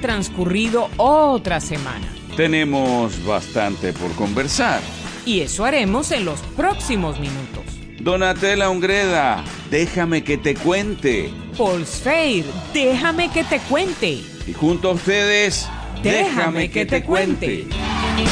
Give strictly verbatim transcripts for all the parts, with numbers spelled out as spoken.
transcurrido otra semana. Tenemos bastante por conversar. Y eso haremos en los próximos minutos. Donatella Ungreda, déjame que te cuente. Paul Sfeir, déjame que te cuente. Y junto a ustedes, déjame, déjame que, que te cuente. cuente.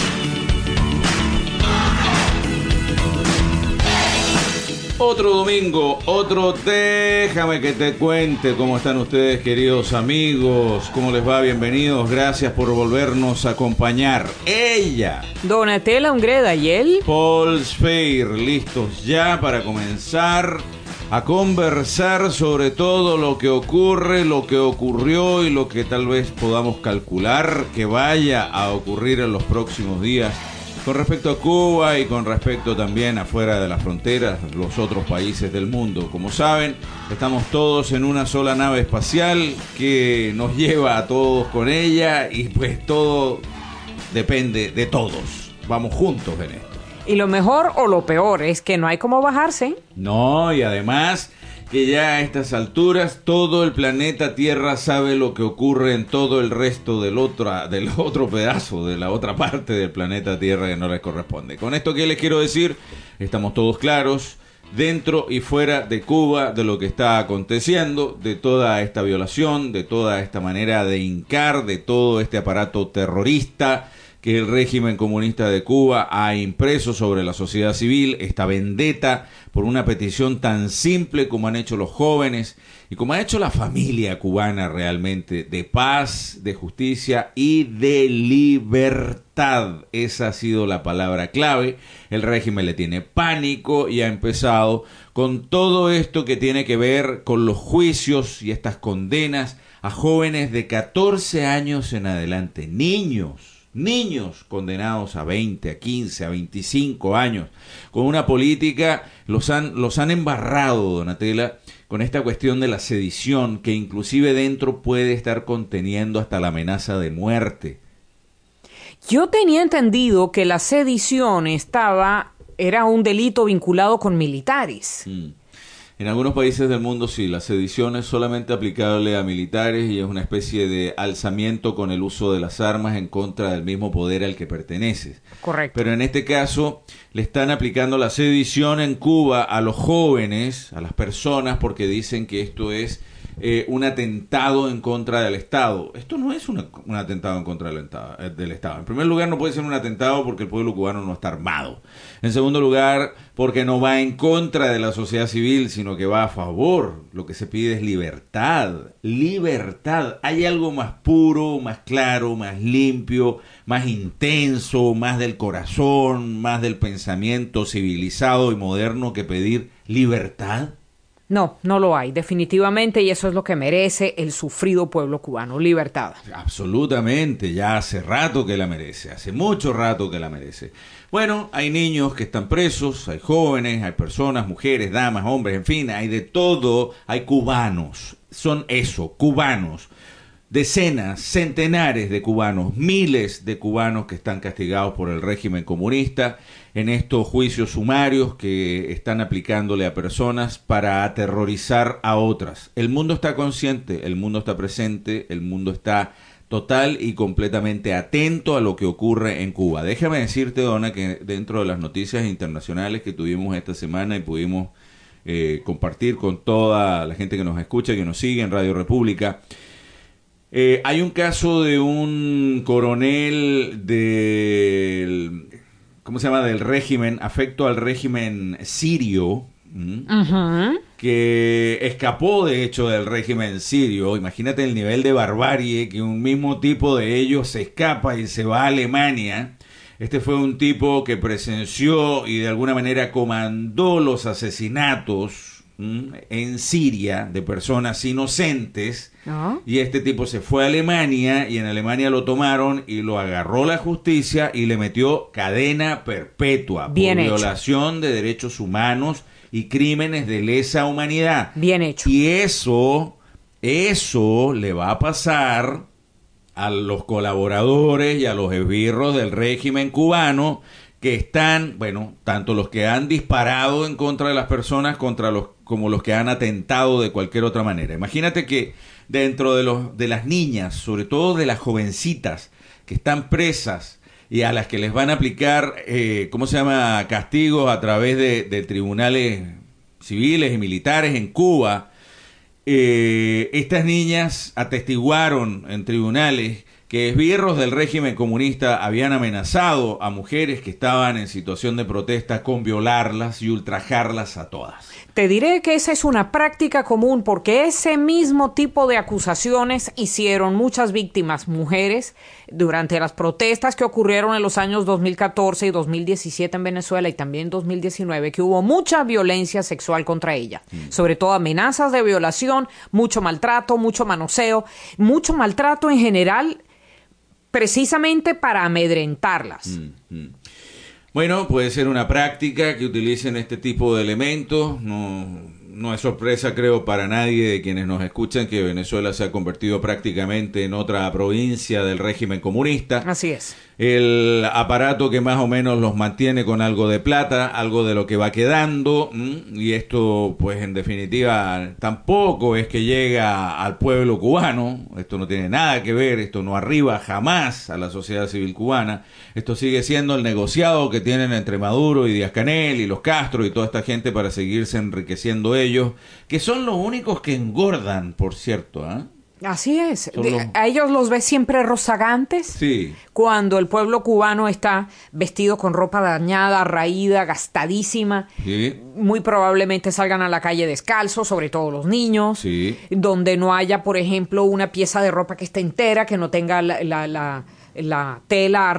Otro domingo, otro Déjame que te cuente. ¿Cómo están ustedes, queridos amigos? ¿Cómo les va? Bienvenidos. Gracias por volvernos a acompañar. Ella, Donatella Ungreda, y él, Paul Sfeir, listos ya para comenzar a conversar sobre todo lo que ocurre, lo que ocurrió y lo que tal vez podamos calcular que vaya a ocurrir en los próximos días. Con respecto a Cuba y con respecto también afuera de las fronteras, los otros países del mundo. Como saben, estamos todos en una sola nave espacial que nos lleva a todos con ella y pues todo depende de todos. Vamos juntos en esto. Y lo mejor o lo peor es que no hay cómo bajarse. No, y además que ya a estas alturas todo el planeta Tierra sabe lo que ocurre en todo el resto del otro, del otro pedazo, de la otra parte del planeta Tierra que no les corresponde. Con esto, ¿qué les quiero decir? Estamos todos claros, dentro y fuera de Cuba, de lo que está aconteciendo, de toda esta violación, de toda esta manera de hincar, de todo este aparato terrorista que el régimen comunista de Cuba ha impreso sobre la sociedad civil, esta vendetta por una petición tan simple como han hecho los jóvenes y como ha hecho la familia cubana realmente, de paz, de justicia y de libertad. Esa ha sido la palabra clave. El régimen le tiene pánico y ha empezado con todo esto que tiene que ver con los juicios y estas condenas a jóvenes de catorce años en adelante, niños. Niños condenados a veinte, a quince, a veinticinco años, con una política, los han, los han embarrado, Donatella, con esta cuestión de la sedición, que inclusive dentro puede estar conteniendo hasta la amenaza de muerte. Yo tenía entendido que la sedición estaba, era un delito vinculado con militares. Mm. En algunos países del mundo sí, la sedición es solamente aplicable a militares y es una especie de alzamiento con el uso de las armas en contra del mismo poder al que perteneces. Correcto. Pero en este caso le están aplicando la sedición en Cuba a los jóvenes, a las personas, porque dicen que esto es eh, un atentado en contra del Estado. Esto no es una, un atentado en contra del, del Estado. En primer lugar, no puede ser un atentado porque el pueblo cubano no está armado. En segundo lugar, porque no va en contra de la sociedad civil, sino que va a favor. Lo que se pide es libertad. Libertad. ¿Hay algo más puro, más claro, más limpio, más intenso, más del corazón, más del pensamiento civilizado y moderno que pedir libertad? No, no lo hay, definitivamente, y eso es lo que merece el sufrido pueblo cubano, libertad. Absolutamente, ya hace rato que la merece, hace mucho rato que la merece. Bueno, hay niños que están presos, hay jóvenes, hay personas, mujeres, damas, hombres, en fin, hay de todo, hay cubanos, son eso, cubanos. Decenas, centenares de cubanos, miles de cubanos que están castigados por el régimen comunista en estos juicios sumarios que están aplicándole a personas para aterrorizar a otras. El mundo está consciente, el mundo está presente, el mundo está total y completamente atento a lo que ocurre en Cuba. Déjame decirte, Donna, que dentro de las noticias internacionales que tuvimos esta semana y pudimos eh, compartir con toda la gente que nos escucha, que nos sigue en Radio República, Eh, hay un caso de un coronel del, ¿cómo se llama? Del régimen, afecto al régimen sirio, uh-huh. que escapó de hecho del régimen sirio. Imagínate el nivel de barbarie que un mismo tipo de ellos se escapa y se va a Alemania. Este fue un tipo que presenció y de alguna manera comandó los asesinatos en Siria de personas inocentes. ¿Ah? Y este tipo se fue a Alemania y en Alemania lo tomaron y lo agarró la justicia y le metió cadena perpetua. Bien por hecho. Violación de derechos humanos y crímenes de lesa humanidad. Bien hecho. Y eso, eso le va a pasar a los colaboradores y a los esbirros del régimen cubano que están, bueno, tanto los que han disparado en contra de las personas, contra los como los que han atentado de cualquier otra manera. Imagínate que dentro de, los, de las niñas, sobre todo de las jovencitas que están presas y a las que les van a aplicar, eh, ¿cómo se llama?, castigos a través de, de tribunales civiles y militares en Cuba, eh, estas niñas atestiguaron en tribunales que esbirros del régimen comunista habían amenazado a mujeres que estaban en situación de protesta con violarlas y ultrajarlas a todas. Te diré que esa es una práctica común porque ese mismo tipo de acusaciones hicieron muchas víctimas mujeres durante las protestas que ocurrieron en los años dos mil catorce y dos mil diecisiete en Venezuela y también dos mil diecinueve, que hubo mucha violencia sexual contra ella, mm. sobre todo amenazas de violación, mucho maltrato, mucho manoseo, mucho maltrato en general, precisamente para amedrentarlas. Mm, mm. Bueno, puede ser una práctica que utilicen este tipo de elementos. No, no es sorpresa, creo, para nadie de quienes nos escuchan que Venezuela se ha convertido prácticamente en otra provincia del régimen comunista. Así es. El aparato que más o menos los mantiene con algo de plata, algo de lo que va quedando, y esto, pues en definitiva, tampoco es que llega al pueblo cubano. Esto no tiene nada que ver, esto no arriba jamás a la sociedad civil cubana. Esto sigue siendo el negociado que tienen entre Maduro y Díaz-Canel y los Castro y toda esta gente para seguirse enriqueciendo ellos, que son los únicos que engordan, por cierto, ¿eh? Así es. Los... A ellos los ves siempre rozagantes. Sí. Cuando el pueblo cubano está vestido con ropa dañada, raída, gastadísima. Sí. Muy probablemente salgan a la calle descalzos, sobre todo los niños. Sí. Donde no haya, por ejemplo, una pieza de ropa que esté entera, que no tenga la... la, la la tela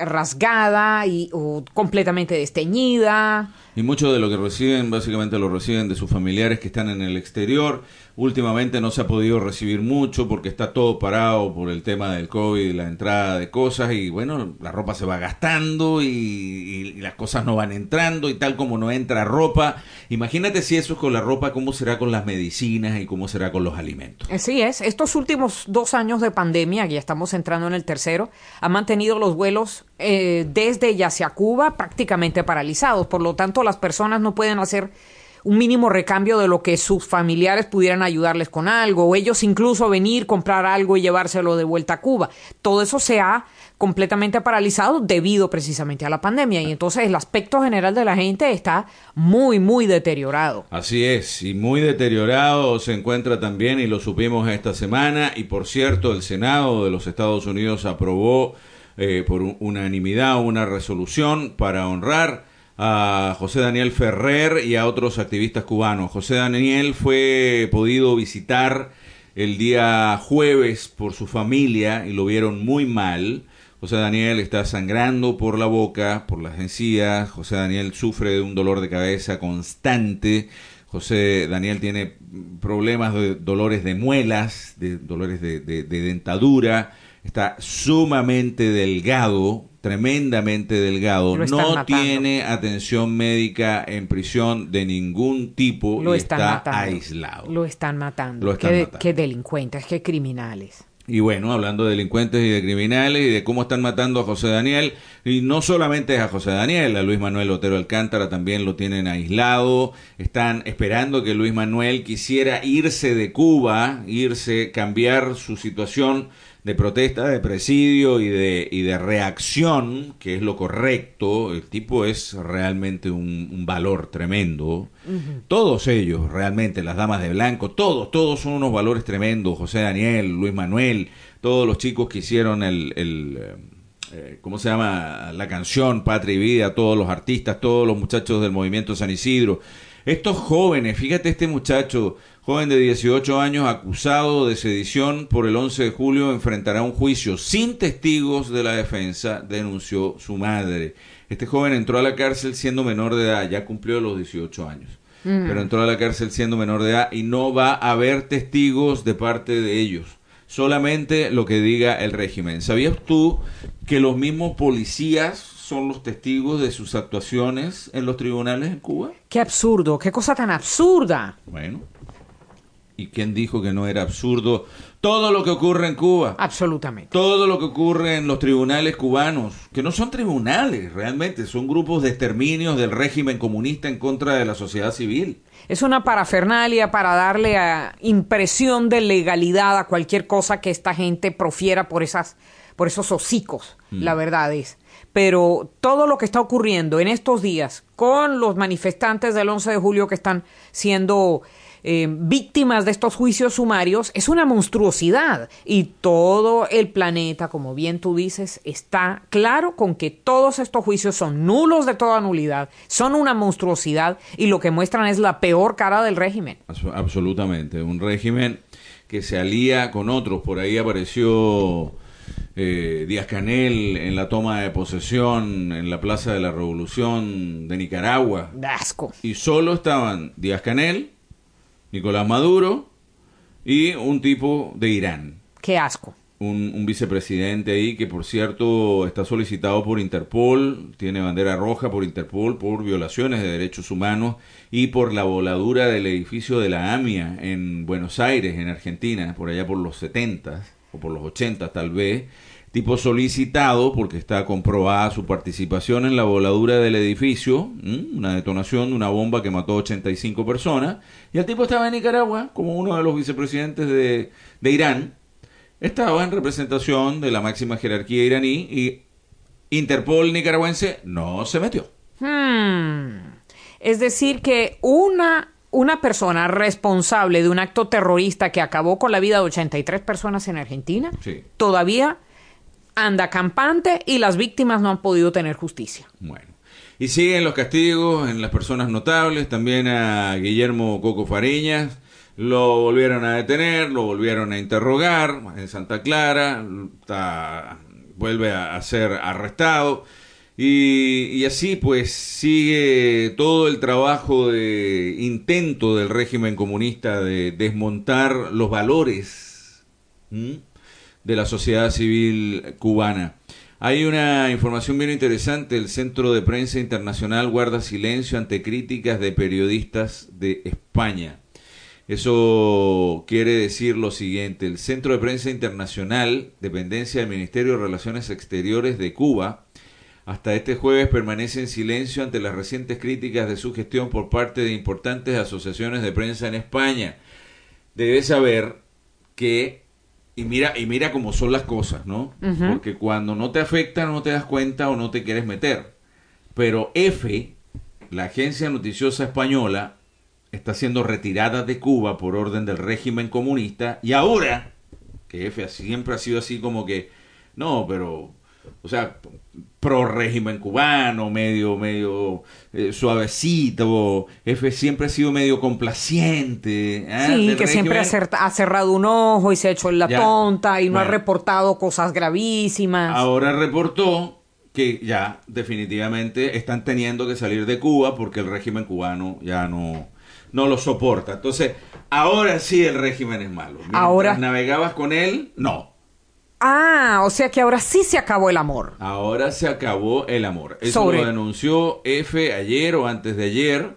rasgada y o completamente desteñida. Y mucho de lo que reciben, básicamente lo reciben de sus familiares que están en el exterior. Últimamente no se ha podido recibir mucho porque está todo parado por el tema del COVID y la entrada de cosas. Y bueno, la ropa se va gastando y, y, y las cosas no van entrando. Y tal como no entra ropa, imagínate si eso es con la ropa, cómo será con las medicinas y cómo será con los alimentos. Así es. Estos últimos dos años de pandemia, ya estamos entrando en el tercero, han mantenido los vuelos eh, desde y hacia Cuba prácticamente paralizados. Por lo tanto, las personas no pueden hacer un mínimo recambio de lo que sus familiares pudieran ayudarles con algo, o ellos incluso venir, comprar algo y llevárselo de vuelta a Cuba. Todo eso se ha completamente paralizado debido precisamente a la pandemia, y entonces el aspecto general de la gente está muy, muy deteriorado. Así es, y muy deteriorado se encuentra también, y lo supimos esta semana, y por cierto, el Senado de los Estados Unidos aprobó eh, por unanimidad una resolución para honrar a José Daniel Ferrer y a otros activistas cubanos. José Daniel fue podido visitar el día jueves por su familia y lo vieron muy mal. José Daniel está sangrando por la boca, por las encías. José Daniel sufre de un dolor de cabeza constante. José Daniel tiene problemas de dolores de muelas, de dolores de, de, de dentadura. Está sumamente delgado, tremendamente delgado. No matando. Tiene atención médica en prisión de ningún tipo lo y están está matando. aislado. Lo están matando. Lo están qué, matando. Qué delincuentes, qué criminales. Y bueno, hablando de delincuentes y de criminales y de cómo están matando a José Daniel, y no solamente es a José Daniel, a Luis Manuel Otero Alcántara también lo tienen aislado. Están esperando que Luis Manuel quisiera irse de Cuba, irse, cambiar su situación de protesta, de presidio y de y de reacción, que es lo correcto. El tipo es realmente un, un valor tremendo. Uh-huh. Todos ellos, realmente, las damas de blanco, todos, todos son unos valores tremendos. José Daniel, Luis Manuel, todos los chicos que hicieron el, el eh, ¿cómo se llama? La canción Patria y Vida, todos los artistas, todos los muchachos del movimiento San Isidro. Estos jóvenes, fíjate este muchacho, joven de dieciocho años, acusado de sedición por el once de julio, enfrentará un juicio sin testigos de la defensa, denunció su madre. Este joven entró a la cárcel siendo menor de edad, ya cumplió los dieciocho años, mm. pero entró a la cárcel siendo menor de edad y no va a haber testigos de parte de ellos, solamente lo que diga el régimen. ¿Sabías tú que los mismos policías son los testigos de sus actuaciones en los tribunales en Cuba? ¡Qué absurdo! ¡Qué cosa tan absurda! Bueno, ¿y quién dijo que no era absurdo todo lo que ocurre en Cuba? Absolutamente. Todo lo que ocurre en los tribunales cubanos, que no son tribunales realmente, son grupos de exterminios del régimen comunista en contra de la sociedad civil. Es una parafernalia para darle a impresión de legalidad a cualquier cosa que esta gente profiera por esas, por esos hocicos, mm. la verdad es. Pero todo lo que está ocurriendo en estos días con los manifestantes del once de julio que están siendo eh, víctimas de estos juicios sumarios es una monstruosidad. Y todo el planeta, como bien tú dices, está claro con que todos estos juicios son nulos de toda nulidad, son una monstruosidad y lo que muestran es la peor cara del régimen. Absolutamente, un régimen que se alía con otros. Por ahí apareció... Eh, Díaz-Canel en la toma de posesión en la Plaza de la Revolución de Nicaragua. Asco. Y solo estaban Díaz-Canel, Nicolás Maduro y un tipo de Irán. Qué asco. Un, un vicepresidente ahí que, por cierto, está solicitado por Interpol, tiene bandera roja por Interpol por violaciones de derechos humanos y por la voladura del edificio de la AMIA en Buenos Aires, en Argentina, por allá por los setentas o por los ochentas tal vez. Tipo solicitado porque está comprobada su participación en la voladura del edificio, ¿m? Una detonación de una bomba que mató ochenta y cinco personas, y el tipo estaba en Nicaragua como uno de los vicepresidentes de, de Irán, estaba en representación de la máxima jerarquía iraní y Interpol nicaragüense no se metió. Hmm. Es decir que una... Una persona responsable de un acto terrorista que acabó con la vida de ochenta y tres personas en Argentina, sí, todavía anda campante y las víctimas no han podido tener justicia. Bueno, y siguen los castigos en las personas notables, también a Guillermo Coco Fariñas, lo volvieron a detener, lo volvieron a interrogar en Santa Clara, está, vuelve a, a ser arrestado. Y, y así pues sigue todo el trabajo de intento del régimen comunista de desmontar los valores ¿m? de la sociedad civil cubana. Hay una información bien interesante: el Centro de Prensa Internacional guarda silencio ante críticas de periodistas de España. Eso quiere decir lo siguiente: el Centro de Prensa Internacional, dependencia del Ministerio de Relaciones Exteriores de Cuba, hasta este jueves permanece en silencio ante las recientes críticas de su gestión por parte de importantes asociaciones de prensa en España. Debes saber que, y mira, y mira cómo son las cosas, ¿no? Uh-huh. Porque cuando no te afecta no te das cuenta o no te quieres meter. Pero EFE, la agencia noticiosa española, está siendo retirada de Cuba por orden del régimen comunista, y ahora, que EFE siempre ha sido así como que, no, pero... o sea, pro régimen cubano, medio medio eh, suavecito, F siempre ha sido medio complaciente. ¿eh? Sí, Del que régimen. Siempre ha, cer- ha cerrado un ojo y se ha hecho en la ya, tonta y no bueno, ha reportado cosas gravísimas. Ahora reportó que ya definitivamente están teniendo que salir de Cuba porque el régimen cubano ya no, no lo soporta. Entonces, ahora sí el régimen es malo. Mientras ahora navegabas con él, no. Ah, o sea que ahora sí se acabó el amor. Ahora se acabó el amor. Eso Sobre... lo denunció F ayer o antes de ayer,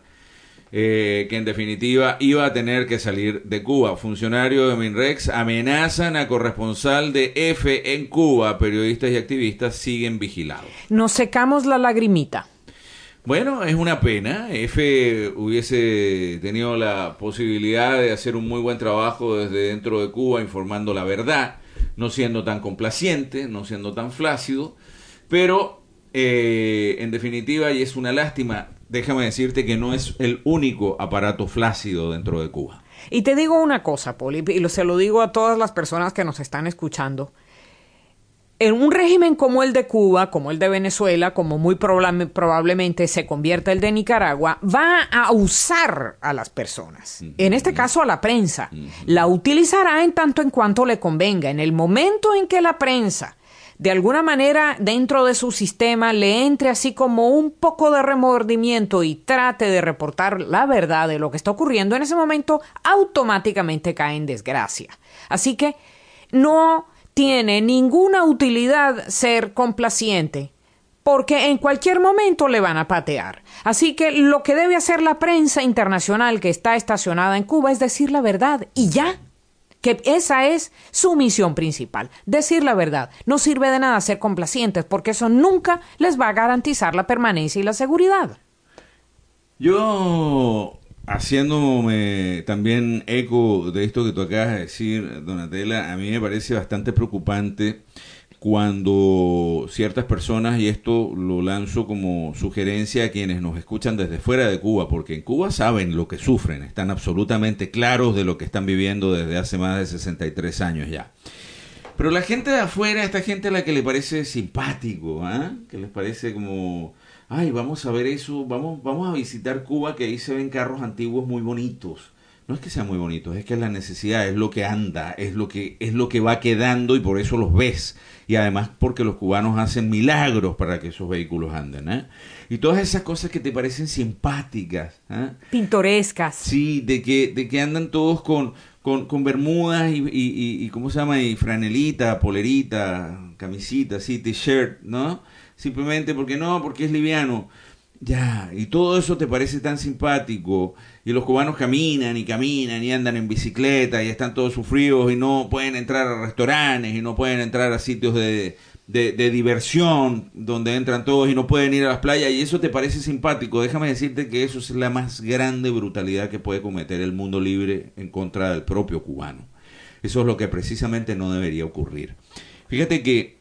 eh, que en definitiva iba a tener que salir de Cuba. Funcionarios de Minrex amenazan a corresponsal de F en Cuba. Periodistas y activistas siguen vigilados. Nos secamos la lagrimita. Bueno, es una pena. F hubiese tenido la posibilidad de hacer un muy buen trabajo desde dentro de Cuba informando la verdad, no siendo tan complaciente, no siendo tan flácido, pero eh, en definitiva, y es una lástima, déjame decirte que no es el único aparato flácido dentro de Cuba. Y te digo una cosa, Poli, y se lo digo a todas las personas que nos están escuchando. En un régimen como el de Cuba, como el de Venezuela, como muy probable, probablemente se convierta el de Nicaragua, va a usar a las personas, uh-huh. en este caso a la prensa. Uh-huh. La utilizará en tanto en cuanto le convenga. En el momento en que la prensa, de alguna manera, dentro de su sistema, le entre así como un poco de remordimiento y trate de reportar la verdad de lo que está ocurriendo, en ese momento automáticamente cae en desgracia. Así que no tiene ninguna utilidad ser complaciente, porque en cualquier momento le van a patear. Así que lo que debe hacer la prensa internacional que está estacionada en Cuba es decir la verdad, y ya. Que esa es su misión principal, decir la verdad. No sirve de nada ser complacientes, porque eso nunca les va a garantizar la permanencia y la seguridad. Yo haciéndome también eco de esto que tú acabas de decir, Donatella, a mí me parece bastante preocupante cuando ciertas personas, y esto lo lanzo como sugerencia a quienes nos escuchan desde fuera de Cuba, porque en Cuba saben lo que sufren, están absolutamente claros de lo que están viviendo desde hace más de sesenta y tres años ya. Pero la gente de afuera, esta gente a la que le parece simpático, ¿eh? Que les parece como, ay, vamos a ver eso, vamos, vamos a visitar Cuba, que ahí se ven carros antiguos muy bonitos. No es que sean muy bonitos, es que es la necesidad, es lo que anda, es lo que, es lo que va quedando y por eso los ves. Y además porque los cubanos hacen milagros para que esos vehículos anden, ¿eh? Y todas esas cosas que te parecen simpáticas, ¿eh? Pintorescas. Sí, de que, de que andan todos con, con, con bermudas y, y, y, y, ¿cómo se llama? Y franelita, polerita, camisita, sí, t-shirt, ¿no? Simplemente porque no, porque es liviano. Ya, y todo eso te parece tan simpático, y los cubanos caminan y caminan y andan en bicicleta y están todos sufridos y no pueden entrar a restaurantes y no pueden entrar a sitios de, de, de diversión donde entran todos y no pueden ir a las playas, y eso te parece simpático. Déjame decirte que eso es la más grande brutalidad que puede cometer el mundo libre en contra del propio cubano. Eso es lo que precisamente no debería ocurrir. Fíjate que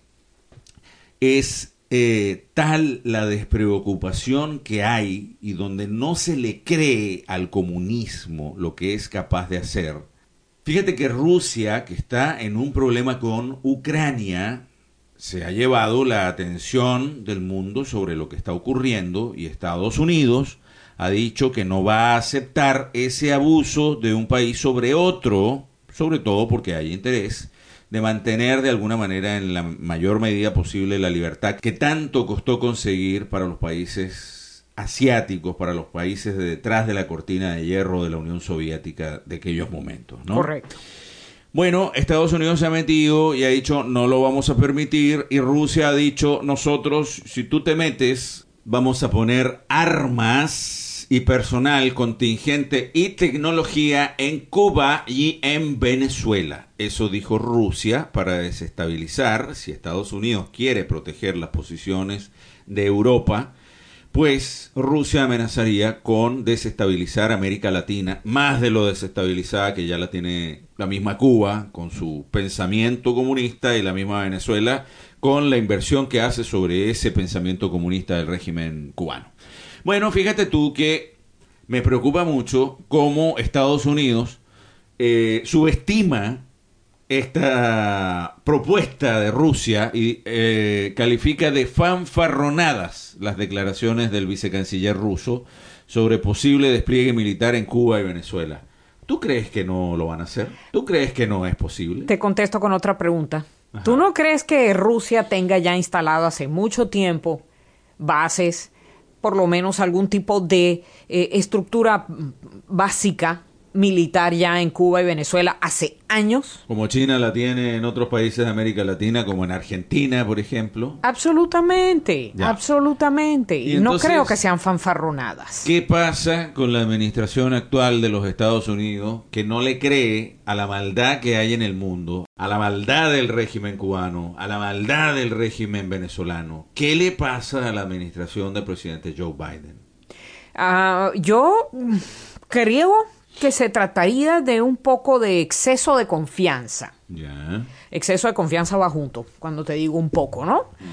es Eh, tal la despreocupación que hay y donde no se le cree al comunismo lo que es capaz de hacer. Fíjate que Rusia, que está en un problema con Ucrania, se ha llevado la atención del mundo sobre lo que está ocurriendo, y Estados Unidos ha dicho que no va a aceptar ese abuso de un país sobre otro, sobre todo porque hay interés de mantener de alguna manera en la mayor medida posible la libertad que tanto costó conseguir para los países asiáticos, para los países de detrás de la cortina de hierro de la Unión Soviética de aquellos momentos, ¿no? Correcto. Bueno, Estados Unidos se ha metido y ha dicho no lo vamos a permitir, y Rusia ha dicho nosotros, si tú te metes, vamos a poner armas y personal contingente y tecnología en Cuba y en Venezuela. Eso dijo Rusia para desestabilizar. Si Estados Unidos quiere proteger las posiciones de Europa, pues Rusia amenazaría con desestabilizar América Latina, más de lo desestabilizada que ya la tiene la misma Cuba con su pensamiento comunista, y la misma Venezuela con la inversión que hace sobre ese pensamiento comunista del régimen cubano. Bueno, fíjate tú que me preocupa mucho cómo Estados Unidos eh, subestima esta propuesta de Rusia y eh, califica de fanfarronadas las declaraciones del vicecanciller ruso sobre posible despliegue militar en Cuba y Venezuela. ¿Tú crees que no lo van a hacer? ¿Tú crees que no es posible? Te contesto con otra pregunta. Ajá. ¿Tú no crees que Rusia tenga ya instalado hace mucho tiempo bases, por lo menos algún tipo de eh, estructura básica militar ya en Cuba y Venezuela hace años? Como China la tiene en otros países de América Latina, como en Argentina, por ejemplo. Absolutamente, ya. absolutamente. Y no entonces, creo que sean fanfarronadas. ¿qué pasa con la administración actual de los Estados Unidos, que no le cree a la maldad que hay en el mundo, a la maldad del régimen cubano, a la maldad del régimen venezolano? ¿Qué le pasa a la administración del presidente Joe Biden? Uh, yo creo que se trataría de un poco de exceso de confianza. Yeah. Exceso de confianza va junto, cuando te digo un poco, ¿no? Mm.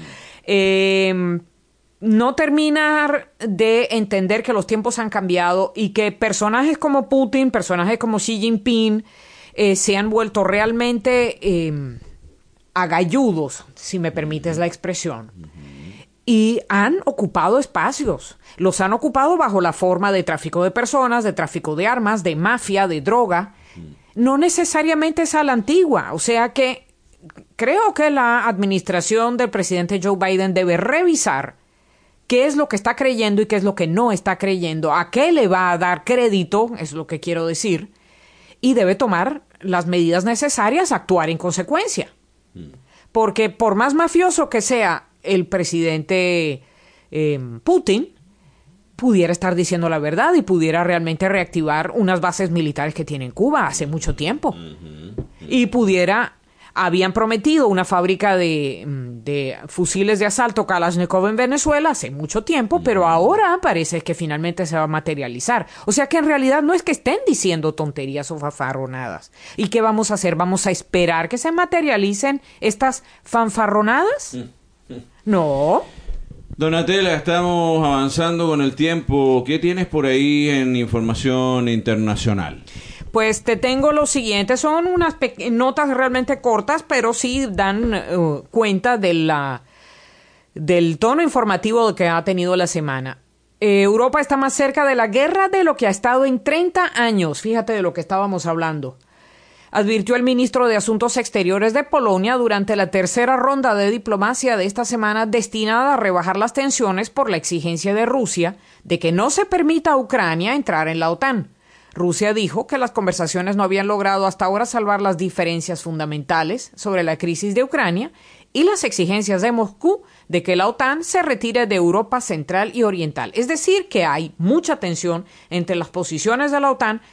Eh, no terminar de entender que los tiempos han cambiado y que personajes como Putin, personajes como Xi Jinping, eh, se han vuelto realmente eh, agalludos, si me permites la expresión. Mm-hmm. Y han ocupado espacios. Los han ocupado bajo la forma de tráfico de personas, de tráfico de armas, de mafia, de droga. No necesariamente es a la antigua. O sea que creo que la administración del presidente Joe Biden debe revisar qué es lo que está creyendo y qué es lo que no está creyendo, a qué le va a dar crédito, es lo que quiero decir, y debe tomar las medidas necesarias, actuar en consecuencia. Porque por más mafioso que sea el presidente eh, Putin, pudiera estar diciendo la verdad y pudiera realmente reactivar unas bases militares que tiene en Cuba hace mucho tiempo. Uh-huh, uh-huh. Y pudiera habían prometido una fábrica de, de fusiles de asalto Kalashnikov en Venezuela hace mucho tiempo, pero ahora parece que finalmente se va a materializar. O sea que en realidad no es que estén diciendo tonterías o fanfarronadas. ¿Y qué vamos a hacer? ¿Vamos a esperar que se materialicen estas fanfarronadas? No. Donatella, estamos avanzando con el tiempo. ¿Qué tienes por ahí en información internacional? Pues te tengo lo siguiente, son unas pe- notas realmente cortas, pero sí dan uh, cuenta de la, del tono informativo que ha tenido la semana. Eh, Europa está más cerca de la guerra de lo que ha estado en treinta años, fíjate de lo que estábamos hablando. Advirtió el ministro de Asuntos Exteriores de Polonia durante la tercera ronda de diplomacia de esta semana destinada a rebajar las tensiones por la exigencia de Rusia de que no se permita a Ucrania entrar en la OTAN. Rusia dijo que las conversaciones no habían logrado hasta ahora salvar las diferencias fundamentales sobre la crisis de Ucrania y las exigencias de Moscú de que la OTAN se retire de Europa Central y Oriental. Es decir, que hay mucha tensión entre las posiciones de la OTAN.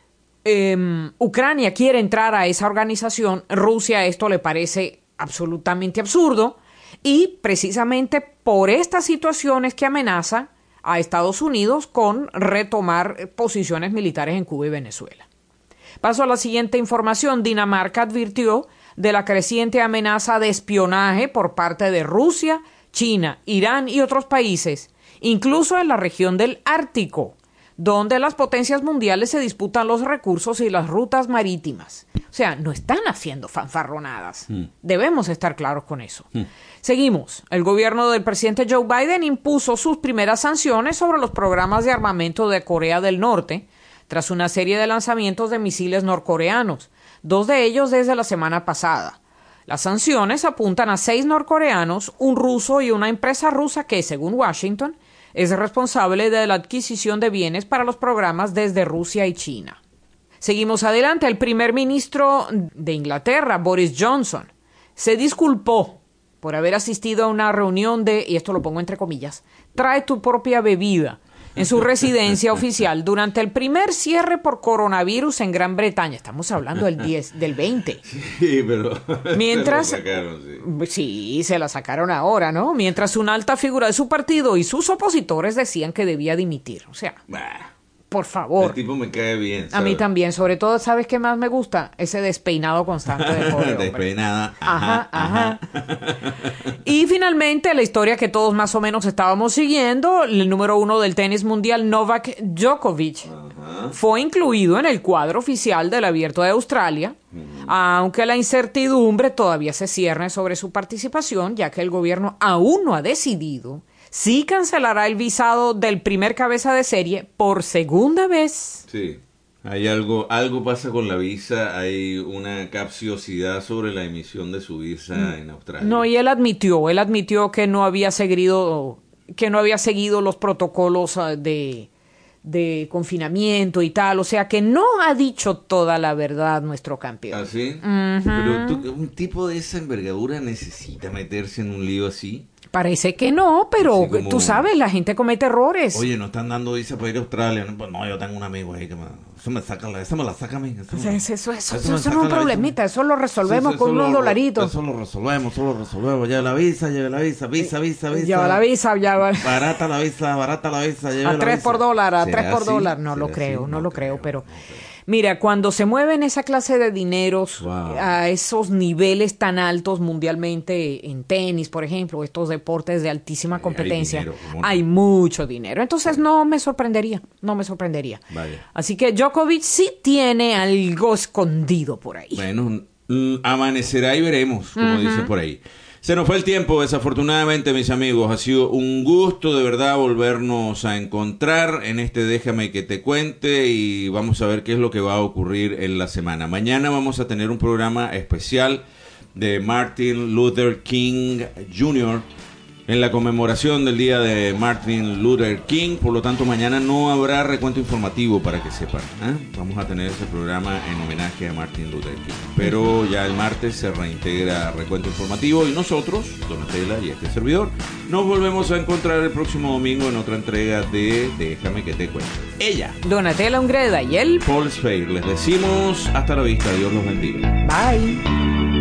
Eh, Ucrania quiere entrar a esa organización, Rusia esto le parece absolutamente absurdo y precisamente por estas situaciones que amenazan a Estados Unidos con retomar posiciones militares en Cuba y Venezuela. Paso a la siguiente información. Dinamarca advirtió de la creciente amenaza de espionaje por parte de Rusia, China, Irán y otros países, incluso en la región del Ártico, donde las potencias mundiales se disputan los recursos y las rutas marítimas. O sea, no están haciendo fanfarronadas. Mm. Debemos estar claros con eso. Mm. Seguimos. El gobierno del presidente Joe Biden impuso sus primeras sanciones sobre los programas de armamento de Corea del Norte tras una serie de lanzamientos de misiles norcoreanos, dos de ellos desde la semana pasada. Las sanciones apuntan a seis norcoreanos, un ruso y una empresa rusa que, según Washington, es responsable de la adquisición de bienes para los programas desde Rusia y China. Seguimos adelante. El primer ministro de Inglaterra, Boris Johnson, se disculpó por haber asistido a una reunión de, y esto lo pongo entre comillas, trae tu propia bebida, en su residencia oficial durante el primer cierre por coronavirus en Gran Bretaña. Estamos hablando del diez, del veinte. Sí, pero mientras se la sacaron, sí. sí, se la sacaron ahora, ¿no? Mientras una alta figura de su partido y sus opositores decían que debía dimitir. O sea, bah. Por favor. El tipo me cae bien, ¿sabes? A mí también. Sobre todo, ¿sabes qué más me gusta? Ese despeinado constante de pobre hombre. Despeinada. Ajá, ajá, ajá. Y finalmente, la historia que todos más o menos estábamos siguiendo, el número uno del tenis mundial, Novak Djokovic, ajá, fue incluido en el cuadro oficial del Abierto de Australia, uh-huh, aunque la incertidumbre todavía se cierne sobre su participación, ya que el gobierno aún no ha decidido sí cancelará el visado del primer cabeza de serie por segunda vez. Sí, hay algo, algo pasa con la visa, hay una capciosidad sobre la emisión de su visa mm. en Australia. No, y él admitió, él admitió que no había seguido, que no había seguido los protocolos de, de confinamiento y tal, o sea que no ha dicho toda la verdad nuestro campeón. ¿Ah, sí? Uh-huh. Pero tú, un tipo de esa envergadura necesita meterse en un lío así. Parece que no, pero como, tú sabes, la gente comete errores. Oye, no están dando visa para ir a Australia. No, pues no, yo tengo un amigo ahí que me, eso me saca la, eso me la saca a mí. Eso, eso, eso, eso, eso, eso, eso no es un problemita, eso lo resolvemos sí, sí, con unos dolaritos. Eso lo resolvemos, eso lo resolvemos. Lleva la visa, lleva la visa, visa, visa, visa. Lleva la visa, ya va. Barata la visa, barata la visa. Lleva a la tres visa. por dólar, a tres por así? dólar. No lo creo, así? no, no lo creo, creo, pero... No creo. Mira, cuando se mueven esa clase de dineros wow. a esos niveles tan altos mundialmente en tenis, por ejemplo, estos deportes de altísima hay, competencia, hay, dinero, hay mucho dinero. Entonces no me sorprendería, no me sorprendería. Vale. Así que Djokovic sí tiene algo escondido por ahí. Bueno, amanecerá y veremos, como uh-huh. dice por ahí. Se nos fue el tiempo, desafortunadamente, mis amigos. Ha sido un gusto, de verdad, volvernos a encontrar en este Déjame que te cuente y vamos a ver qué es lo que va a ocurrir en la semana. Mañana vamos a tener un programa especial de Martin Luther King junior en la conmemoración del día de Martin Luther King. Por lo tanto, mañana no habrá recuento informativo para que sepan, ¿eh? Vamos a tener ese programa en homenaje a Martin Luther King. Pero ya el martes se reintegra recuento informativo y nosotros, Donatella y este servidor, nos volvemos a encontrar el próximo domingo en otra entrega de Déjame que te cuente. Ella, Donatella Ungreda y él, Paul Speyer. Les decimos hasta la vista. Dios los bendiga. Bye.